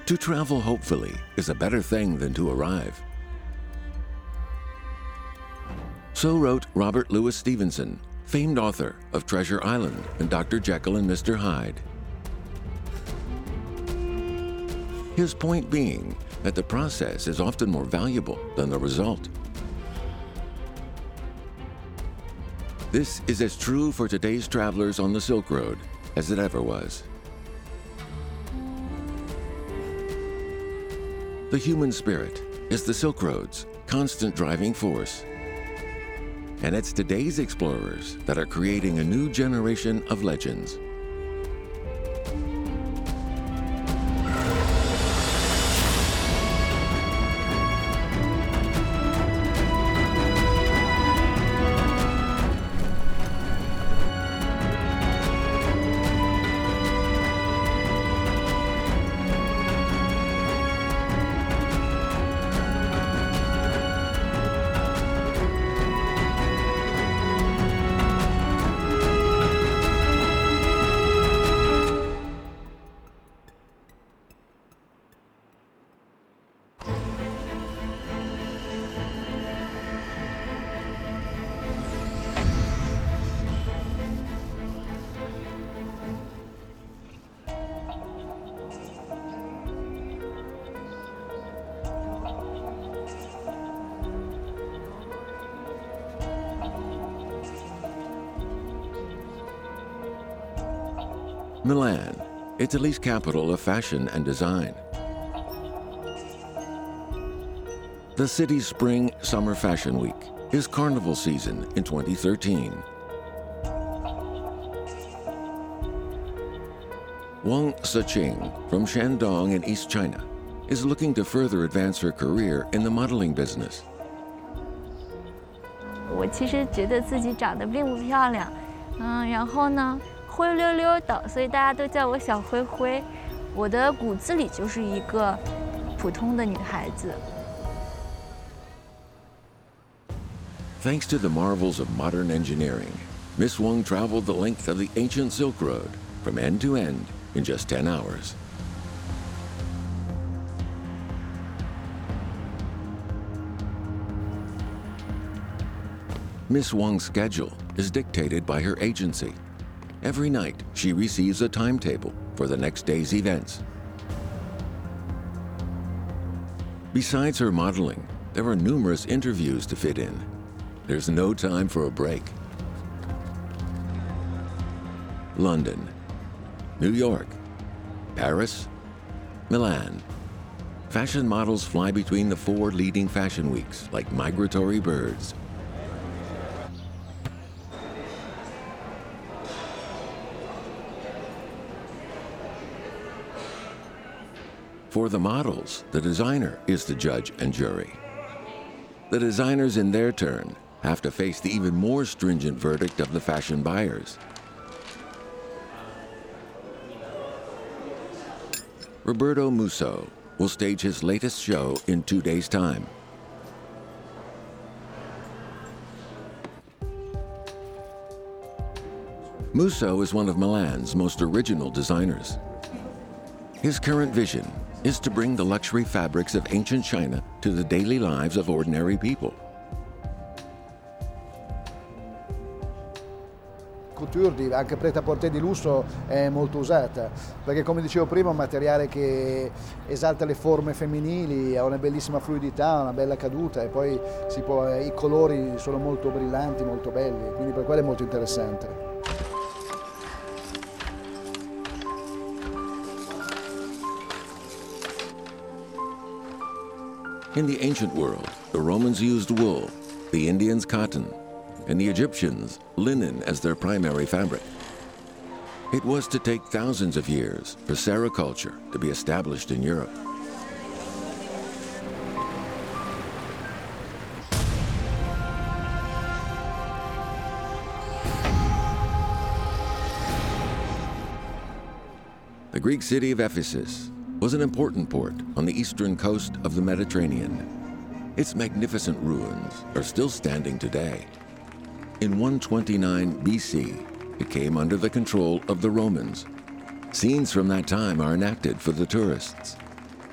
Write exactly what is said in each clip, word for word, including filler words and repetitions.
To travel hopefully is a better thing than to arrive. So wrote Robert Louis Stevenson, famed author of Treasure Island and Doctor Jekyll and Mister Hyde. His point being that the process is often more valuable than the result. This is as true for today's travelers on the Silk Road as it ever was. The human spirit is the Silk Road's constant driving force. And it's today's explorers that are creating a new generation of legends. Milan, Italy's capital of fashion and design. The city's spring-summer fashion week is carnival season in twenty thirteen. Wang Siqing from Shandong in East China is looking to further advance her career in the modeling business. 我其实觉得自己长得并不漂亮，嗯，然后呢，灰溜溜的，所以大家都叫我小灰灰。我的骨子里就是一个普通的女孩子。 Thanks to the marvels of modern engineering, Miss Wang traveled the length of the ancient Silk Road from end to end in just ten hours. Miss Wang's schedule is dictated by her agency. Every night, she receives a timetable for the next day's events. Besides her modeling, there are numerous interviews to fit in. There's no time for a break. London, New York, Paris, Milan. Fashion models fly between the four leading fashion weeks like migratory birds. For the models, the designer is the judge and jury. The designers, in their turn, have to face the even more stringent verdict of the fashion buyers. Roberto Musso will stage his latest show in two days' time. Musso is one of Milan's most original designers. His current vision is to bring the luxury fabrics of ancient China to the daily lives of ordinary people. Couture, anche prêt-à-porter di lusso, è molto usata, perché come dicevo prima è un materiale che esalta le forme femminili, ha una bellissima fluidità, una bella caduta e poi si può, i colori sono molto brillanti, molto belli, quindi per quello è molto interessante. In the ancient world, the Romans used wool, the Indians cotton, and the Egyptians linen as their primary fabric. It was to take thousands of years for sericulture to be established in Europe. The Greek city of Ephesus was an important port on the eastern coast of the Mediterranean. Its magnificent ruins are still standing today. In one twenty-nine B C, it came under the control of the Romans. Scenes from that time are enacted for the tourists.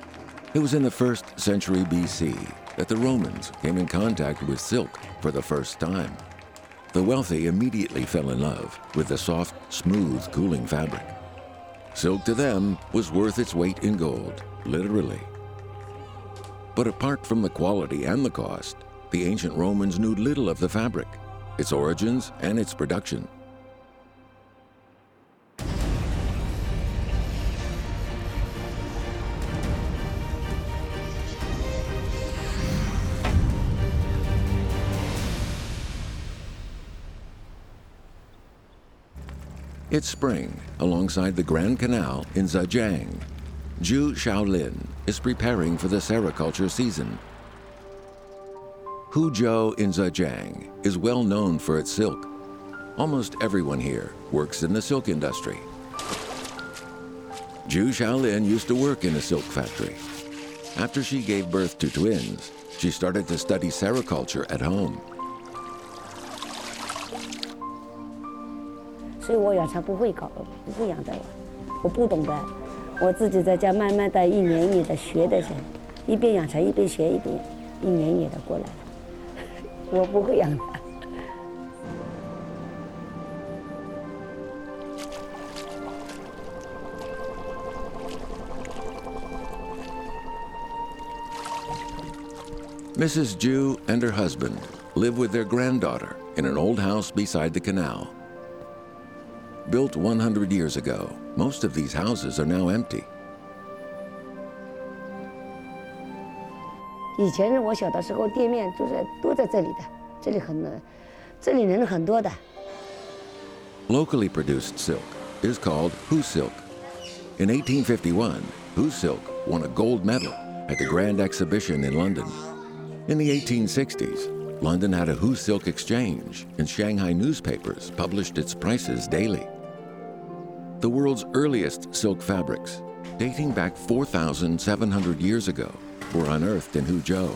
It was in the first century B C that the Romans came in contact with silk for the first time. The wealthy immediately fell in love with the soft, smooth, cooling fabric. Silk to them was worth its weight in gold, literally. But apart from the quality and the cost, the ancient Romans knew little of the fabric, its origins, and its production. It's spring alongside the Grand Canal in Zhejiang. Zhu Shaolin is preparing for the sericulture season. Huzhou in Zhejiang is well known for its silk. Almost everyone here works in the silk industry. Zhu Shaolin used to work in a silk factory. After she gave birth to twins, she started to study sericulture at home. 所以我养蚕不会搞，不会养这个，我不懂的，我自己在家慢慢的一年一年的学的，一边养蚕一边学，一边一年一年的过来了，我不会养蚕。 Missus Zhu and her husband live with their granddaughter in an old house beside the canal. Built one hundred years ago, most of these houses are now empty. 以前我小的时候，店面都在都在这里的，这里很，这里人很多的。 Locally produced silk is called Hu silk. In eighteen fifty-one, Hu silk won a gold medal at the Grand Exhibition in London. In the eighteen sixties, London had a Hu silk exchange, and Shanghai newspapers published its prices daily. The world's earliest silk fabrics, dating back four thousand seven hundred years ago, were unearthed in Huzhou.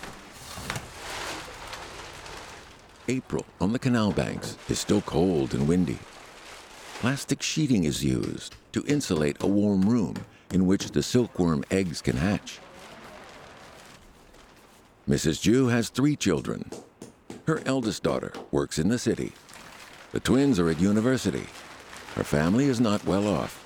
April on the canal banks is still cold and windy. Plastic sheeting is used to insulate a warm room in which the silkworm eggs can hatch. Missus Zhu has three children. Her eldest daughter works in the city. The twins are at university. Her family is not well off.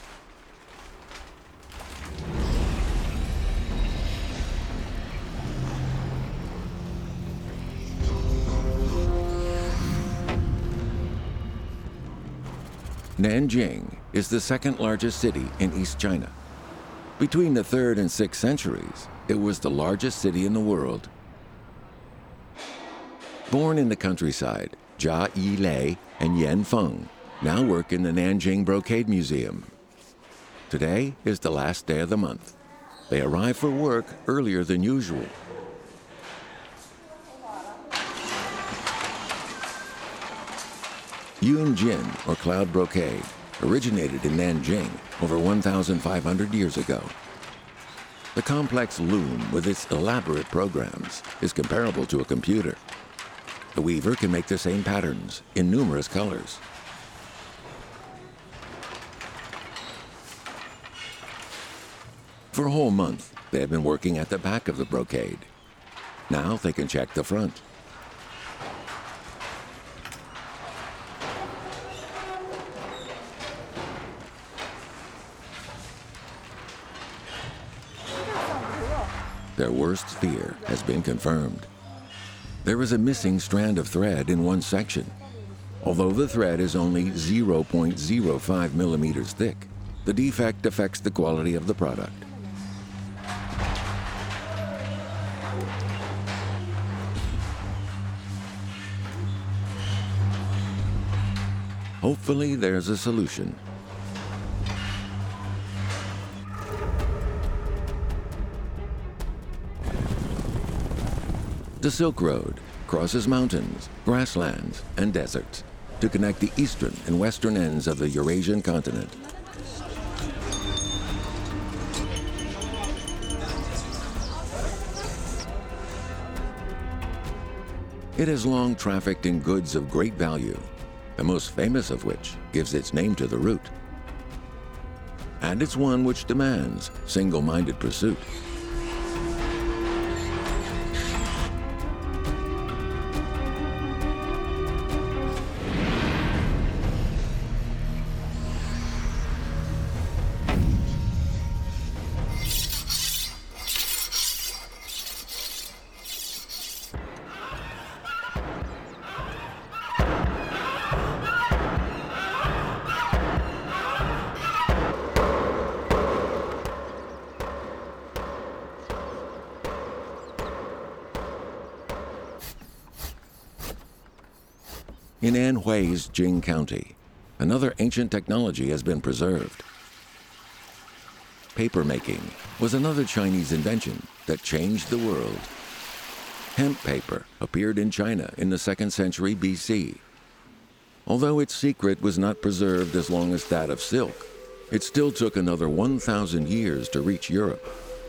Nanjing is the second largest city in East China. Between the third and sixth centuries, it was the largest city in the world. Born in the countryside, Jia Yilei and Yan Feng now work in the Nanjing Brocade Museum. Today is the last day of the month. They arrive for work earlier than usual. Yun Jin, or cloud brocade, originated in Nanjing over one thousand five hundred years ago. The complex loom with its elaborate programs is comparable to a computer. The weaver can make the same patterns in numerous colors. For a whole month, they have been working at the back of the brocade. Now they can check the front. Their worst fear has been confirmed. There is a missing strand of thread in one section. Although the thread is only zero point zero five millimeters thick, the defect affects the quality of the product. Hopefully there's a solution. The Silk Road crosses mountains, grasslands, and deserts to connect the eastern and western ends of the Eurasian continent. It has long trafficked in goods of great value, the most famous of which gives its name to the route. And it's one which demands single-minded pursuit. In Anhui's Jing County, another ancient technology has been preserved. Papermaking was another Chinese invention that changed the world. Hemp paper appeared in China in the second century B C. Although its secret was not preserved as long as that of silk, it still took another one thousand years to reach Europe.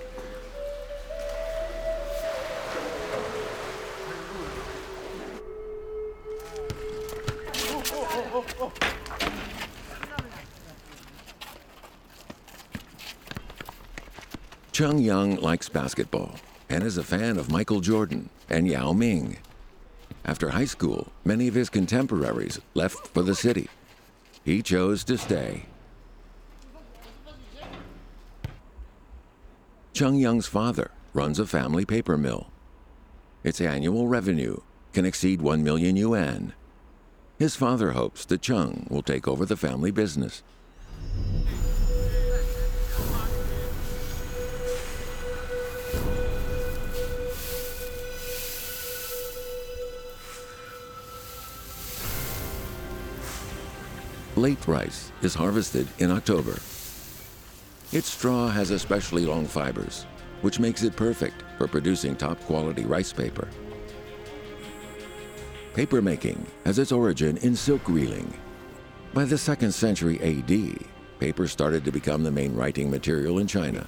Chung Yang likes basketball and is a fan of Michael Jordan and Yao Ming. After high school, many of his contemporaries left for the city. He chose to stay. Chung Yang's father runs a family paper mill. Its annual revenue can exceed one million yuan. His father hopes that Chung will take over the family business. Late rice is harvested in October. Its straw has especially long fibers, which makes it perfect for producing top-quality rice paper. Papermaking has its origin in silk reeling. By the second century A D, paper started to become the main writing material in China.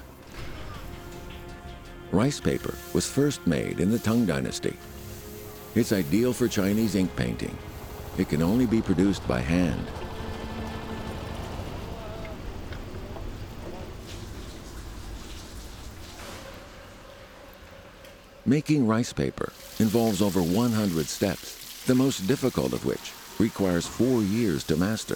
Rice paper was first made in the Tang Dynasty. It's ideal for Chinese ink painting. It can only be produced by hand. Making rice paper involves over one hundred steps, the most difficult of which requires four years to master.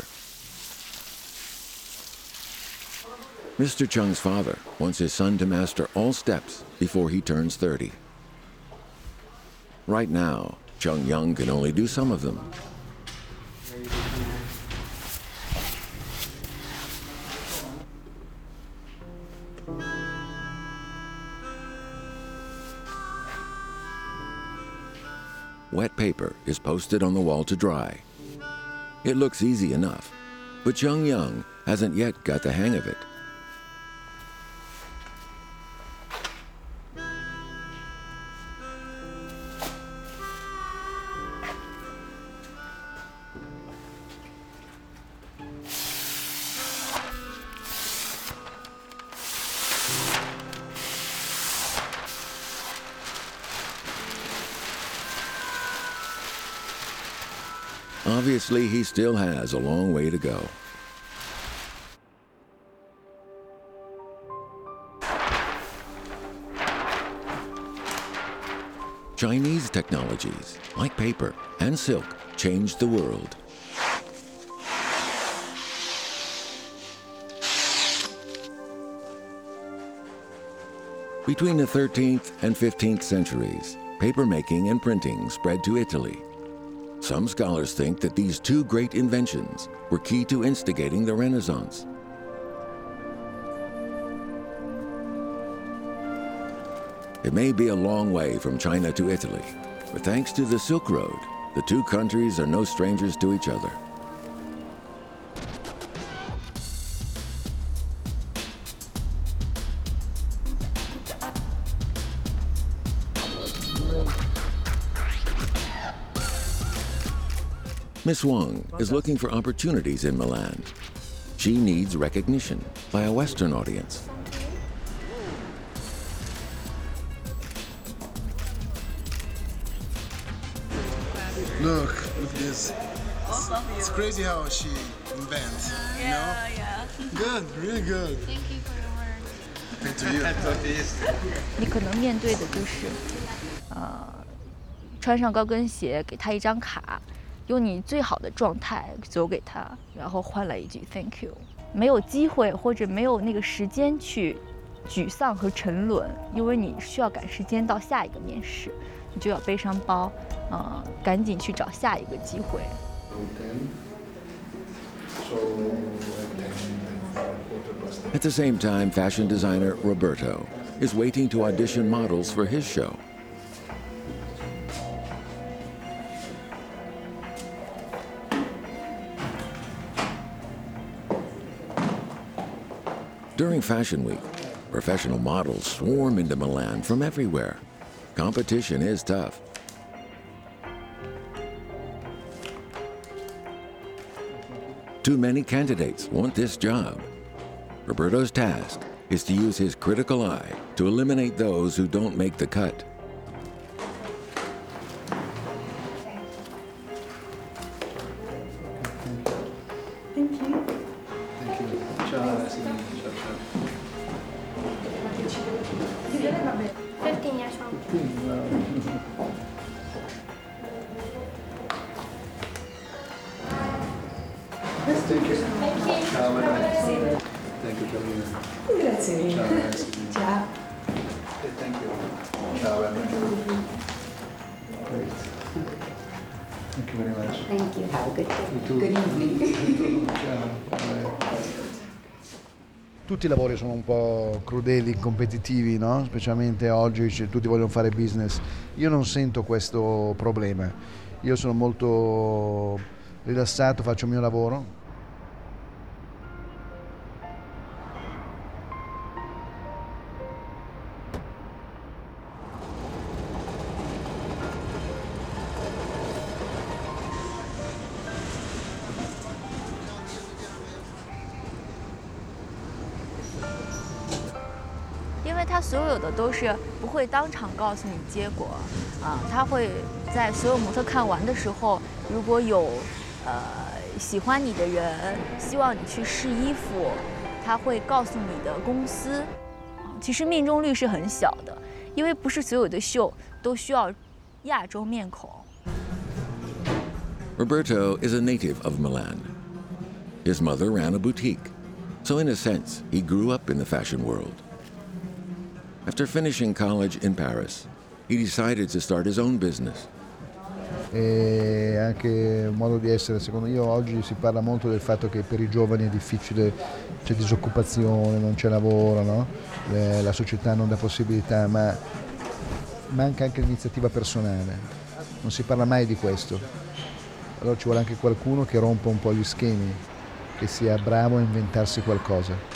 Mister Chung's father wants his son to master all steps before he turns thirty. Right now, Chung Yang can only do some of them. Wet paper is posted on the wall to dry. It looks easy enough, but Chung Yang hasn't yet got the hang of it. Obviously, he still has a long way to go. Chinese technologies, like paper and silk, changed the world. Between the thirteenth and fifteenth centuries, papermaking and printing spread to Italy. Some scholars think that these two great inventions were key to instigating the Renaissance. It may be a long way from China to Italy, but thanks to the Silk Road, the two countries are no strangers to each other. Miss Wang is looking for opportunities in Milan. She needs recognition by a Western audience. Look, look at this. It's, it's crazy how she invents, you know? Yeah, yeah. Good, really good. Thank you for your work. Thank to you. 你可能面对的就是，呃，穿上高跟鞋，给他一张卡，用你最好的状态走给他，然后换来一句 Thank you。没有机会或者没有那个时间去沮丧和沉沦，因为你需要赶时间到下一个面试，你就要背上包，呃，赶紧去找下一个机会。 At the same time, fashion designer Roberto is waiting to audition models for his show. During Fashion Week, professional models swarm into Milan from everywhere. Competition is tough. Too many candidates want this job. Roberto's task is to use his critical eye to eliminate those who don't make the cut. Thank you. Ciao. fifteen years old. Thank you. Ciao, Maria. Thank you, Carolina. Grazie mille. Ciao, grazie. Ciao. Okay, thank you. Ciao, Maria. Great. Thank you very much. Thank you. Have a good day. You too. Good evening. Ciao. Bye. Tutti i lavori sono un po' crudeli, competitivi, no? Specialmente oggi cioè, tutti vogliono fare business. Io non sento questo problema. Io sono molto rilassato, faccio il mio lavoro. 因为他所有的都是不会当场告诉你结果，啊，他会在所有模特看完的时候，如果有呃喜欢你的人，希望你去试衣服，他会告诉你的公司。其实命中率是很小的，因为不是所有的秀都需要亚洲面孔。 Roberto is a native of Milan. His mother ran a boutique, so in a sense, he grew up in the fashion world. After finishing college in Paris, he decided to start his own business. E anche il modo di essere, secondo me, oggi si parla molto del fatto che per i giovani è difficile, c'è disoccupazione, non c'è lavoro, no? Le, la società non dà possibilità, ma manca anche l'iniziativa personale, non si parla mai di questo. Allora ci vuole anche qualcuno che rompa un po' gli schemi, che sia bravo a inventarsi qualcosa.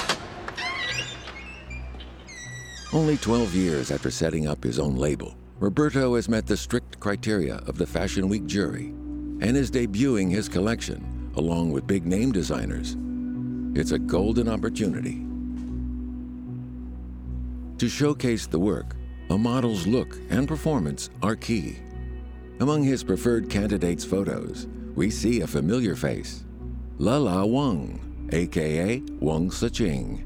Only twelve years after setting up his own label, Roberto has met the strict criteria of the Fashion Week jury and is debuting his collection along with big-name designers. It's a golden opportunity. To showcase the work, a model's look and performance are key. Among his preferred candidates' photos, we see a familiar face, Lala Wang, aka Wang Siqing.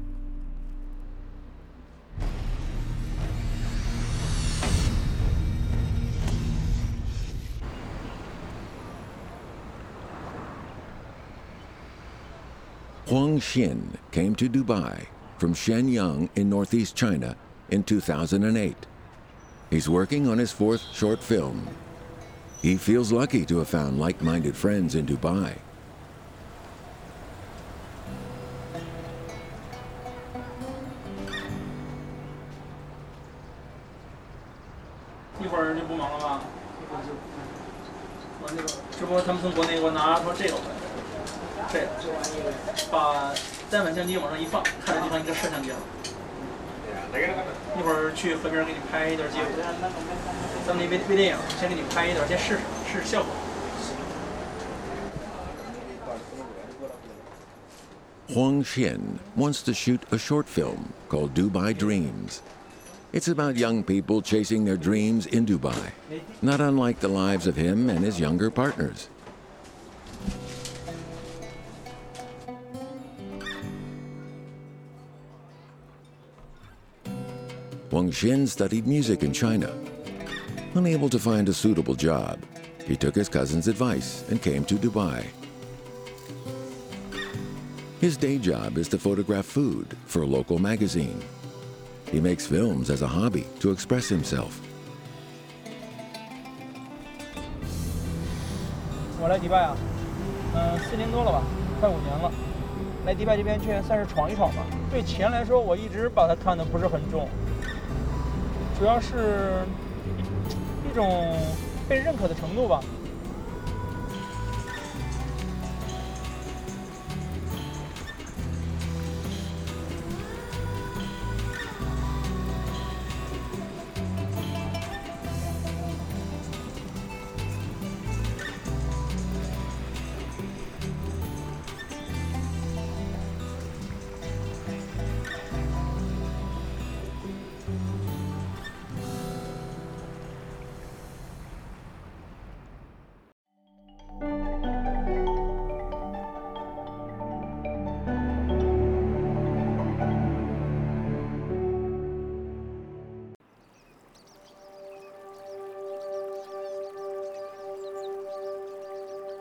Huang Xin came to Dubai from Shenyang in northeast China in two thousand eight. He's working on his fourth short film. He feels lucky to have found like-minded friends in Dubai. Huang Xin wants to shoot a short film called Dubai Dreams. It's about young people chasing their dreams in Dubai, not unlike the lives of him and his younger partners. Huang Xin studied music in China. Unable to find a suitable job, he took his cousin's advice and came to Dubai. His day job is to photograph food for a local magazine. He makes films as a hobby to express himself. 我来迪拜啊，嗯，四年多了吧，快五年了。来迪拜这边去算是闯一闯吧。对钱来说，我一直把它看得不是很重，主要是一种被认可的程度吧。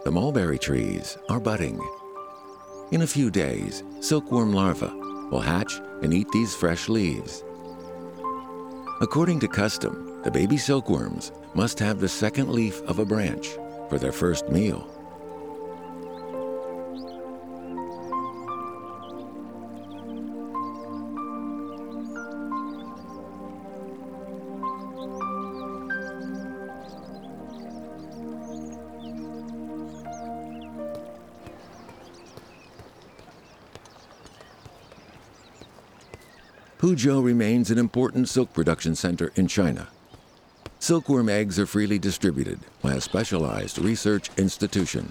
the mulberry trees are budding. In a few days, silkworm larvae will hatch and eat these fresh leaves. According to custom, the baby silkworms must have the second leaf of a branch for their first meal. Huzhou remains an important silk production center in China. Silkworm eggs are freely distributed by a specialized research institution.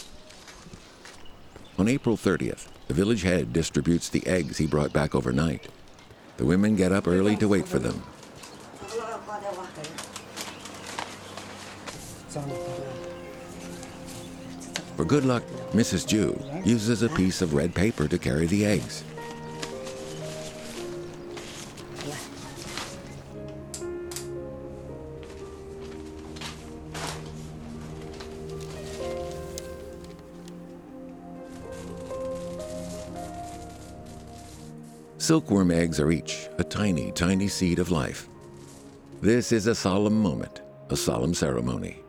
On April thirtieth, the village head distributes the eggs he brought back overnight. The women get up early to wait for them. For good luck, Missus Ju uses a piece of red paper to carry the eggs. Silkworm eggs are each a tiny, tiny seed of life. This is a solemn moment, a solemn ceremony.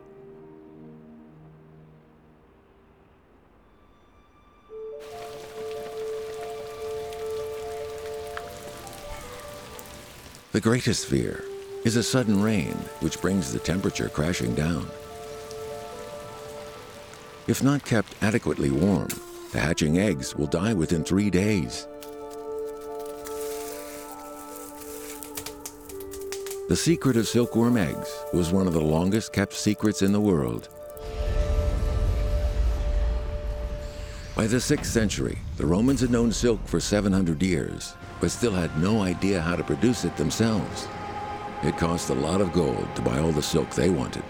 The greatest fear is a sudden rain which brings the temperature crashing down. If not kept adequately warm, the hatching eggs will die within three days. The secret of silkworm eggs was one of the longest kept secrets in the world. By the sixth century, the Romans had known silk for seven hundred years, but still had no idea how to produce it themselves. It cost a lot of gold to buy all the silk they wanted.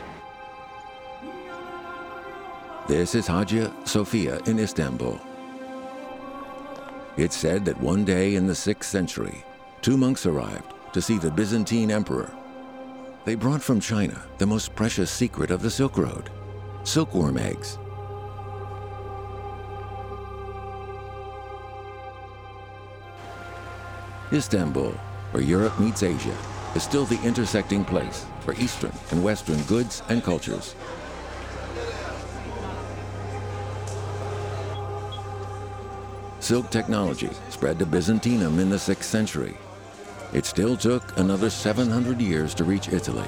This is Hagia Sophia in Istanbul. It's said that one day in the sixth century, two monks arrived to see the Byzantine emperor. They brought from China the most precious secret of the Silk Road, silkworm eggs. Istanbul, where Europe meets Asia, is still the intersecting place for Eastern and Western goods and cultures. Silk technology spread to Byzantium in the sixth century. It still took another seven hundred years to reach Italy.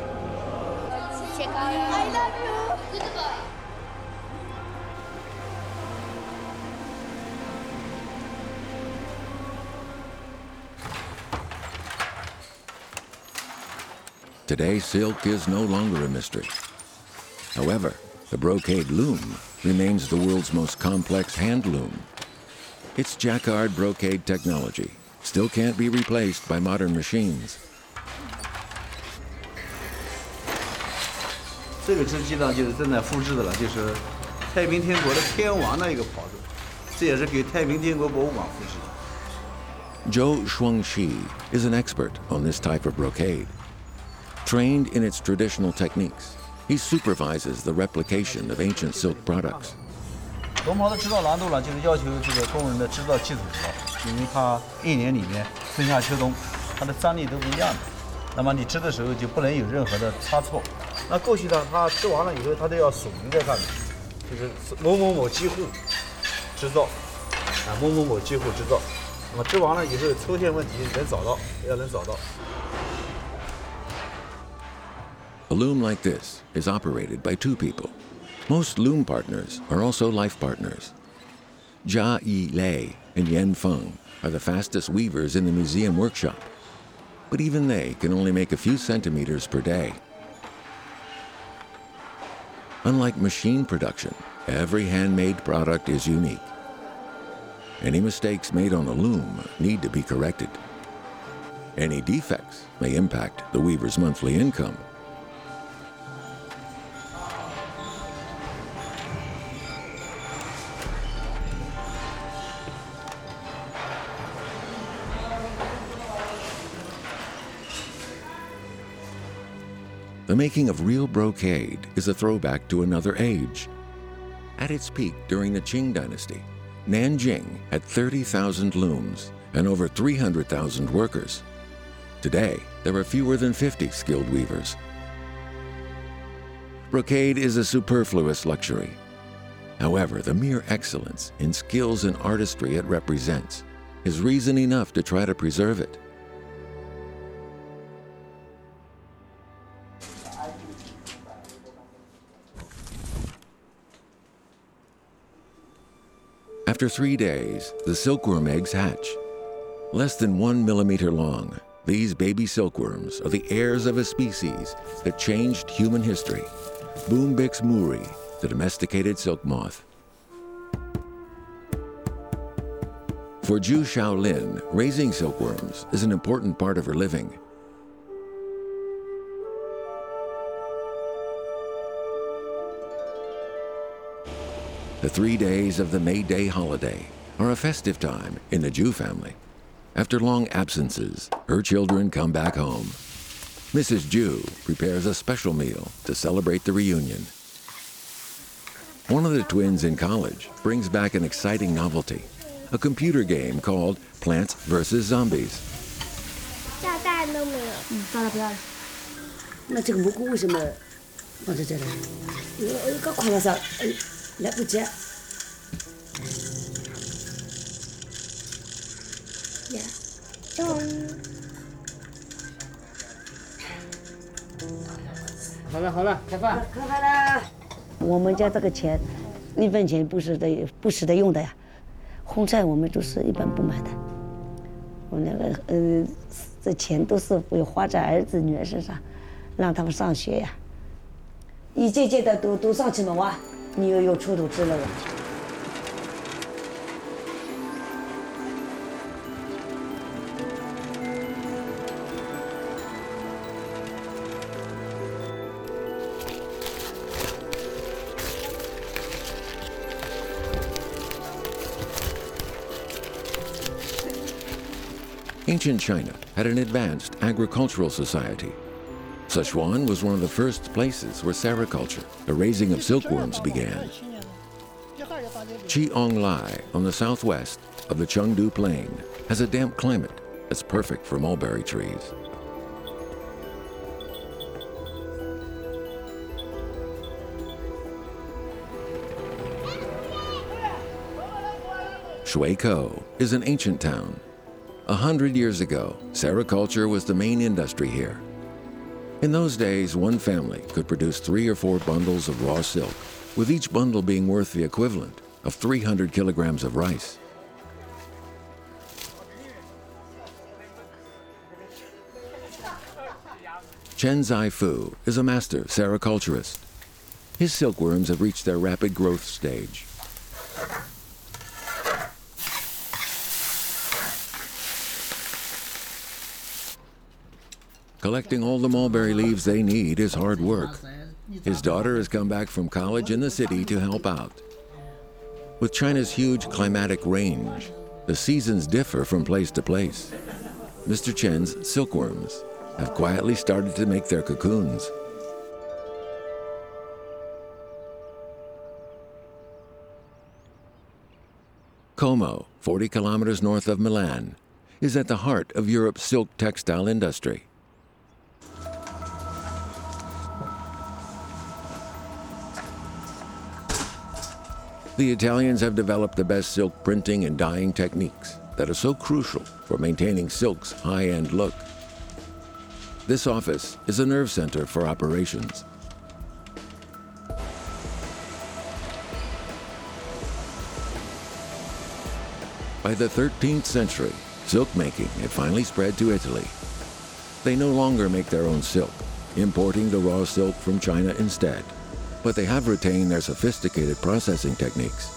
Today, silk is no longer a mystery. However, the brocade loom remains the world's most complex hand loom. Its jacquard brocade technology still can't be replaced by modern machines. 这个织机呢，就是正在复制的了，就是太平天国的天王的一个袍子，这也是给太平天国博物馆复制的。 Zhou Shuangxi is an expert on this type of brocade. Trained in its traditional techniques, he supervises the replication of ancient silk products. 龙袍的织造难度呢，就是要求这个工人的织造技术高，因为它一年里面春夏秋冬，它的张力都不一样的。那么你织的时候就不能有任何的差错。那过去呢，它织完了以后，它都要署名在上面，就是某某某机户织造，啊某某某机户织造。那么织完了以后，抽线问题能找到，要能找到。 A loom like this is operated by two people. Most loom partners are also life partners. Jia Yilei and Yan Feng are the fastest weavers in the museum workshop, but even they can only make a few centimeters per day. Unlike machine production, every handmade product is unique. Any mistakes made on a loom need to be corrected. Any defects may impact the weaver's monthly income. The making of real brocade is a throwback to another age. At its peak during the Qing dynasty, Nanjing had thirty thousand looms and over three hundred thousand workers. Today, there are fewer than fifty skilled weavers. Brocade is a superfluous luxury. However, the mere excellence in skills and artistry it represents is reason enough to try to preserve it. After three days, the silkworm eggs hatch. Less than one millimeter long, these baby silkworms are the heirs of a species that changed human history, Bombyx muri, the domesticated silk moth. For Zhu Shaolin, raising silkworms is an important part of her living. The three days of the May Day holiday are a festive time in the Zhu family. After long absences, her children come back home. Missus Zhu prepares a special meal to celebrate the reunion. One of the twins in college brings back an exciting novelty, a computer game called Plants versus. Zombies. 炸弹都没有。 嗯，到了不要了。那这个蘑菇为什么放在这里？呃呃，搞快了噻，呃，来不及。呀，中。 好了好了，开饭。 开饭啦！我们家这个钱，一分钱不是的，不舍得用的呀。荤菜我们都是一般不买的。我那个呃，这钱都是会花在儿子女儿身上，让他们上学呀。一届届的都都上去了哇，你又有出头之了哇。 Ancient China had an advanced agricultural society. Sichuan was one of the first places where sericulture, the raising of silkworms, began. Qianglai, on the southwest of the Chengdu Plain, has a damp climate that's perfect for mulberry trees. Shuikou is an ancient town. A hundred years ago, sericulture was the main industry here. In those days, one family could produce three or four bundles of raw silk, with each bundle being worth the equivalent of three hundred kilograms of rice. Chen Zaifu is a master sericulturist. His silkworms have reached their rapid growth stage. Collecting all the mulberry leaves they need is hard work. His daughter has come back from college in the city to help out. With China's huge climatic range, the seasons differ from place to place. Mister Chen's silkworms have quietly started to make their cocoons. Como, forty kilometers north of Milan, is at the heart of Europe's silk textile industry. The Italians have developed the best silk printing and dyeing techniques that are so crucial for maintaining silk's high-end look. This office is a nerve center for operations. By the thirteenth century, silk making had finally spread to Italy. They no longer make their own silk, importing the raw silk from China instead. But they have retained their sophisticated processing techniques.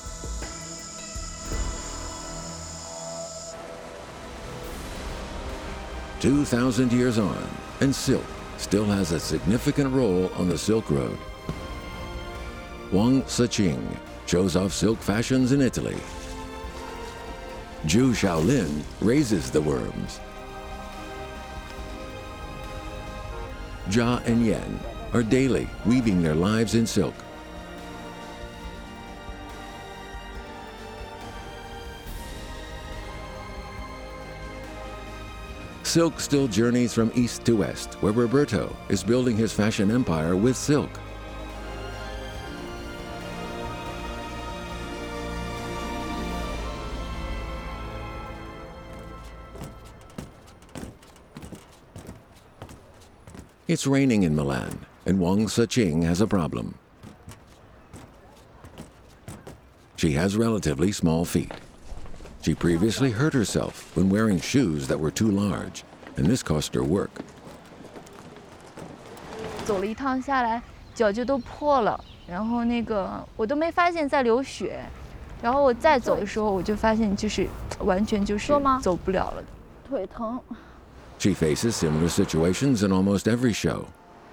Two thousand years on, and silk still has a significant role on the Silk Road. Wang Siqing shows off silk fashions in Italy. Zhu Shaolin raises the worms. Jia and Yan are daily weaving their lives in silk. Silk still journeys from east to west, where Roberto is building his fashion empire with silk. It's raining in Milan, and Wang Siqing has a problem. She has relatively small feet. She previously hurt herself when wearing shoes that were too large, and this cost her work. 走了一趟下来，脚就都破了，然后那个我都没发现在流血，然后我再走的时候，我就发现就是完全就是走不了了，腿疼。 She faces similar situations in almost every show.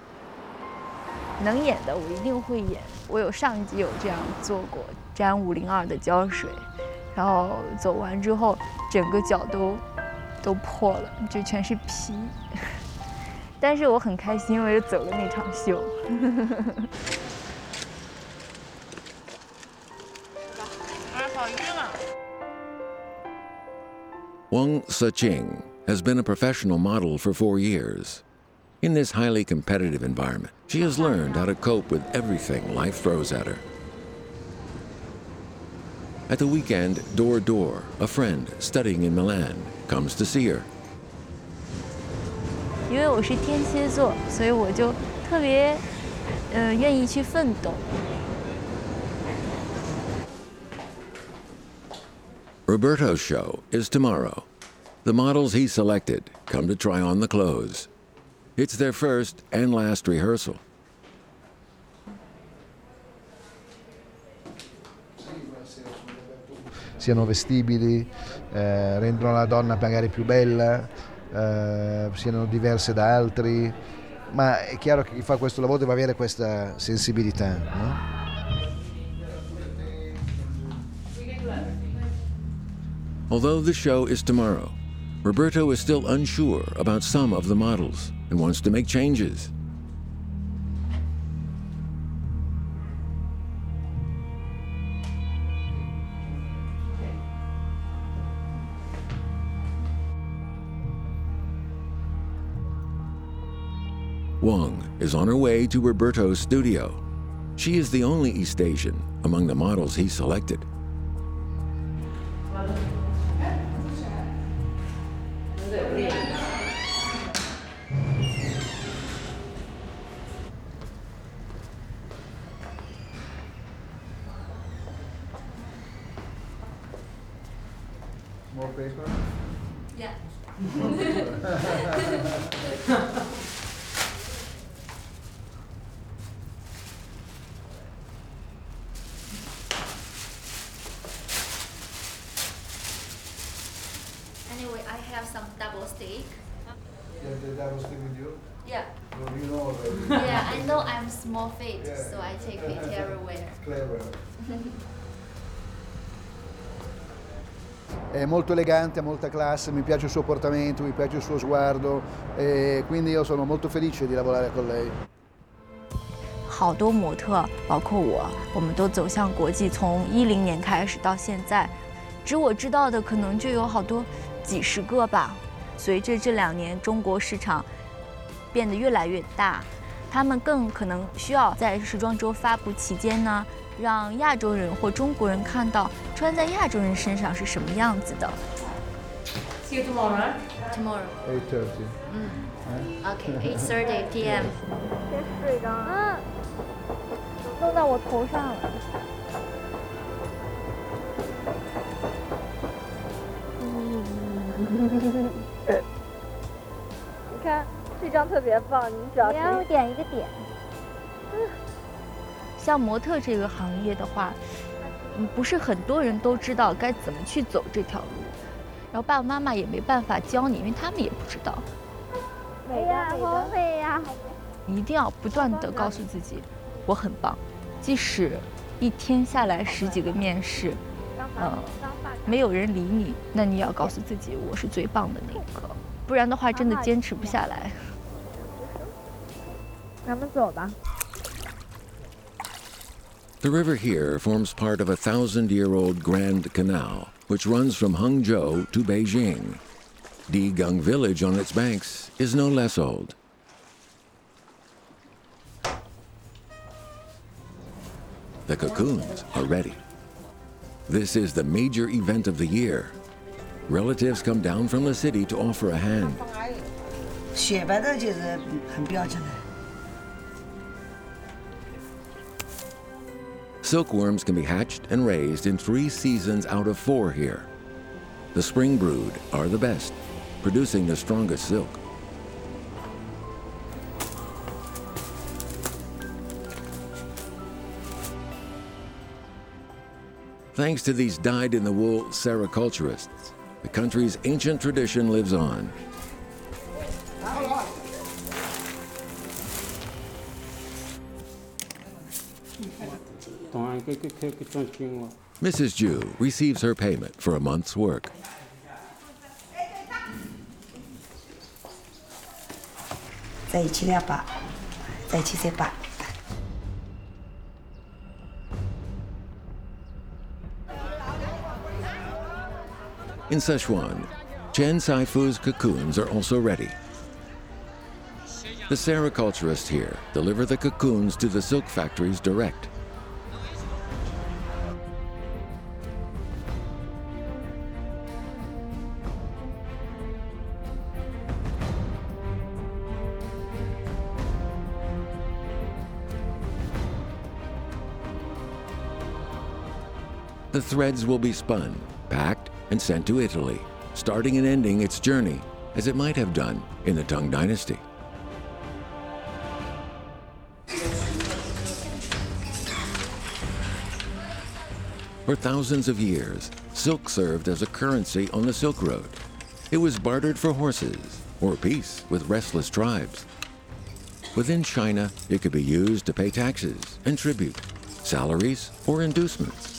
能演的我一定会演，我有上一集有这样做过，沾五零二的胶水。 然后走完之后，整个脚都都破了，就全是皮。但是我很开心，我也走了那场秀。好晕啊！ Wang Siqing has been a professional model for four years. In this highly competitive environment, she has learned how to cope with everything life throws at her. At the weekend, Dor Dor, a friend studying in Milan, comes to see her. 因为我是天蝎座，所以我就特别，呃，愿意去奋斗。 Roberto's show is tomorrow. The models he selected come to try on the clothes. It's their first and last rehearsal. Siano vestibili, eh, rendono la donna magari più bella, eh, siano diverse da altri, ma è chiaro che chi fa questo lavoro deve avere questa sensibilità, no? Although the show is tomorrow, Roberto is still unsure about some of the models and wants to make changes. Wang is on her way to Roberto's studio. She is the only East Asian among the models he selected. More paper? Yeah. Anyway, I have some double steak. Yeah, the double stick with you? Yeah. Well, you know already. Yeah, I know I'm small feet, Yeah. so I take it everywhere. Clever. È molto elegante, ha molta classe, mi piace il suo portamento, mi piace il suo sguardo e quindi io sono molto felice di lavorare con lei. 好多模特，包括我，我们都走向国际，从一零年开始到现在，只我知道的可能就有好多几十个吧。随着这两年中国市场变得越来越大，他们更可能需要在时装周发布期间呢，让亚洲人或中国人看到穿在亚洲人身上是什么样子的。See you tomorrow. Tomorrow. eight thirty. 嗯。Okay, eight thirty p m 先睡着。嗯。 弄到我头上了。 你看这张特别棒，你只要要点一个点。像模特这个行业的话，嗯，不是很多人都知道该怎么去走这条路，然后爸爸妈妈也没办法教你，因为他们也不知道。 美呀，好美呀！ 你一定要不断地告诉自己，我很棒，即使一天下来十几个面试，呃，没有人理你，那你也要告诉自己，我是最棒的那个，不然的话真的坚持不下来。 咱们走吧。 The river here forms part of a thousand-year-old Grand Canal, which runs from Hangzhou to Beijing. Digung village on its banks is no less old. The cocoons are ready. This is the major event of the year. Relatives come down from the city to offer a hand. 雪白的就是很标准的。 Silkworms can be hatched and raised in three seasons out of four here. The spring brood are the best, producing the strongest silk. Thanks to these dyed-in-the-wool sericulturists, the country's ancient tradition lives on. Missus Ju receives her payment for a month's work. In Sichuan, Chen Saifu's cocoons are also ready. The sericulturists here deliver the cocoons to the silk factories direct. The threads will be spun, packed, and sent to Italy, starting and ending its journey, as it might have done in the Tang Dynasty. For thousands of years, silk served as a currency on the Silk Road. It was bartered for horses or peace with restless tribes. Within China, it could be used to pay taxes and tribute, salaries, or inducements.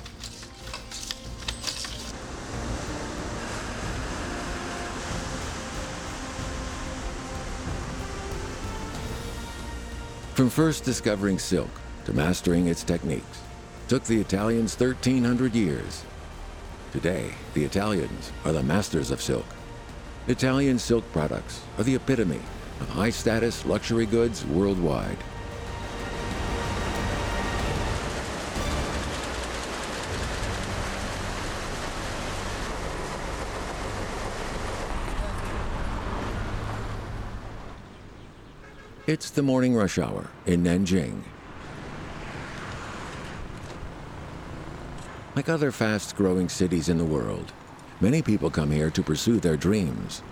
From first discovering silk to mastering its techniques, took the Italians thirteen hundred years. Today, the Italians are the masters of silk. Italian silk products are the epitome of high-status luxury goods worldwide. It's the morning rush hour in Nanjing. Like other fast-growing cities in the world, many people come here to pursue their dreams.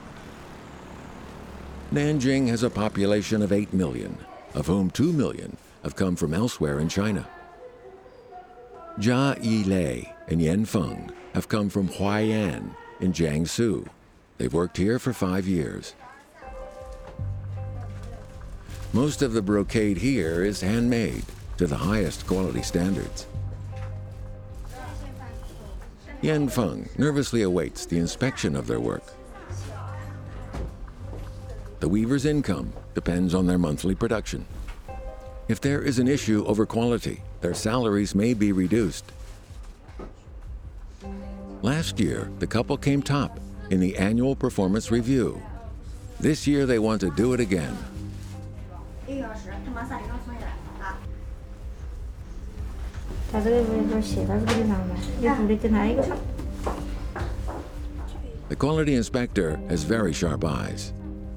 Nanjing has a population of eight million, of whom two million have come from elsewhere in China. Jia Yilei and Yan Feng have come from Huai'an in Jiangsu. They've worked here for five years. Most of the brocade here is handmade to the highest quality standards. Yan Feng nervously awaits the inspection of their work. The weaver's income depends on their monthly production. If there is an issue over quality, their salaries may be reduced. Last year, the couple came top in the annual performance review. This year, they want to do it again. The quality inspector has very sharp eyes.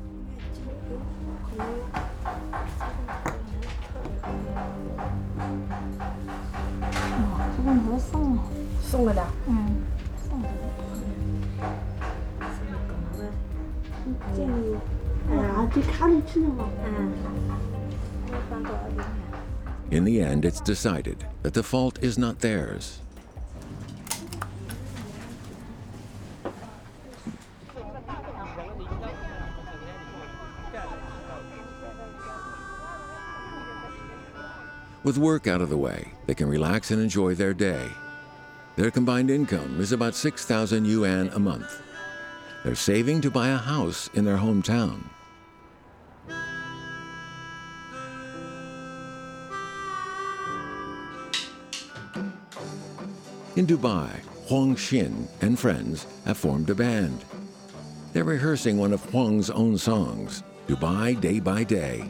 In the end, it's decided that the fault is not theirs. With work out of the way, they can relax and enjoy their day. Their combined income is about six thousand yuan a month. They're saving to buy a house in their hometown. In Dubai, Huang Xin and friends have formed a band. They're rehearsing one of Huang's own songs, Dubai Day by Day.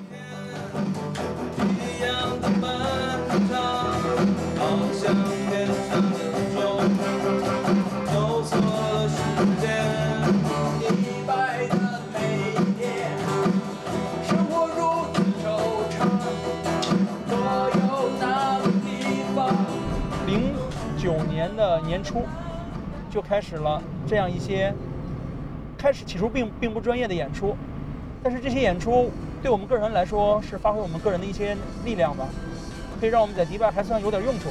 零九年的年初，就开始了这样一些，开始起初并并不专业的演出，但是这些演出对我们个人来说是发挥我们个人的一些力量吧，可以让我们在迪拜还算有点用处。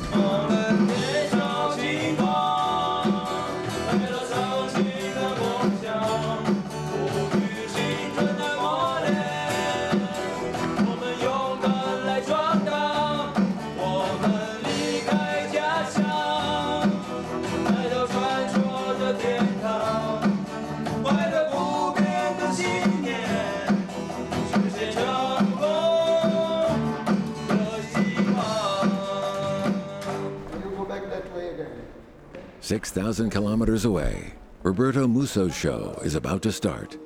six thousand kilometers away, Roberto Musso's show is about to start.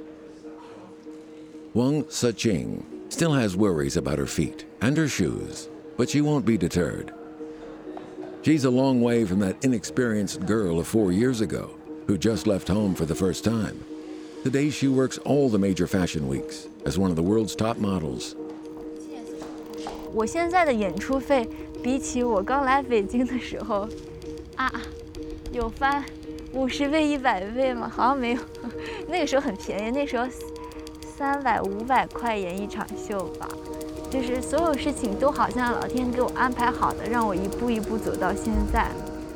Wang Siqing still has worries about her feet and her shoes, but she won't be deterred. She's a long way from that inexperienced girl of four years ago who just left home for the first time. Today she works all the major fashion weeks as one of the world's top models. 我现在的演出费比起我刚来北京的时候，啊，有翻五十倍、一百倍吗？好像没有，那个时候很便宜，那时候三百、五百块钱一场秀吧。就是所有事情都好像老天给我安排好的，让我一步一步走到现在。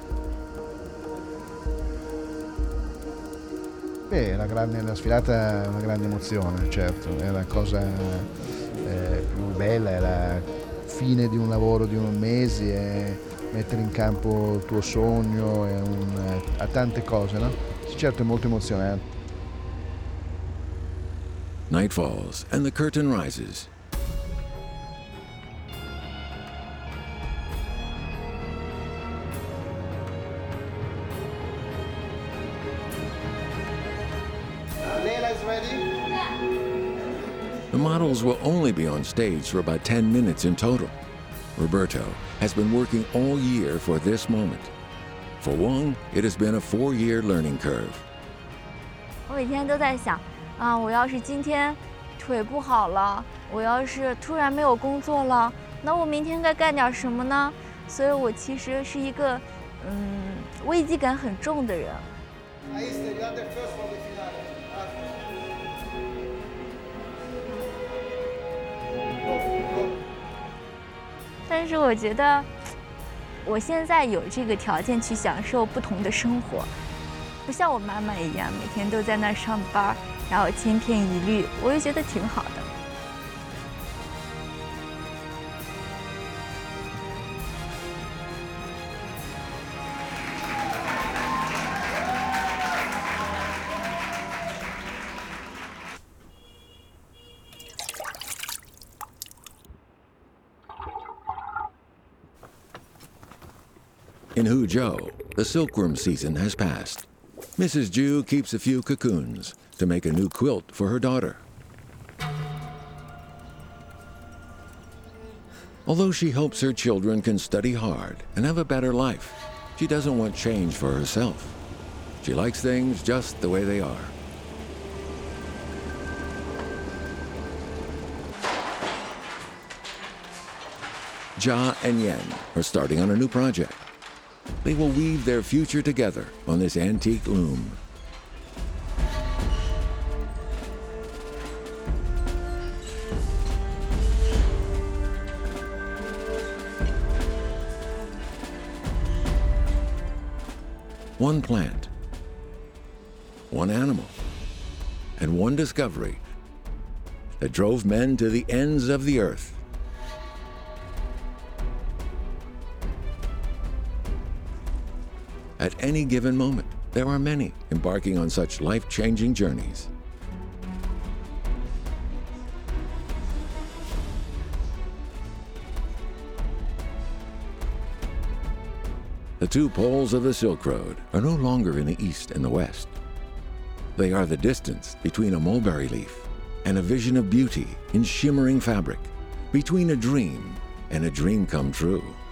Beh, la, grande, la sfilata è una grande emozione, certo, è la cosa eh, più bella, è la fine di un lavoro di un mesi, è mettere in campo il tuo sogno, è un, ha tante cose, no? Certo è molto emozionante. Night falls and the curtain rises. The models will only be on stage for about ten minutes in total. Roberto has been working all year for this moment. For Wang, it has been a four-year learning curve. 我每天都在想，啊，我要是今天腿不好了，我要是突然没有工作了，那我明天该干点什么呢？所以我其实是一个，嗯，危机感很重的人。 但是我觉得，我现在有这个条件去享受不同的生活，不像我妈妈一样每天都在那儿上班，然后千篇一律，我就觉得挺好的。 In Huzhou, the silkworm season has passed. Missus Zhu keeps a few cocoons to make a new quilt for her daughter. Although she hopes her children can study hard and have a better life, she doesn't want change for herself. She likes things just the way they are. Jia and Yan are starting on a new project. They will weave their future together on this antique loom. One plant, one animal, and one discovery that drove men to the ends of the earth. At any given moment, there are many embarking on such life-changing journeys. The two poles of the Silk Road are no longer in the east and the west. They are the distance between a mulberry leaf and a vision of beauty in shimmering fabric, between a dream and a dream come true.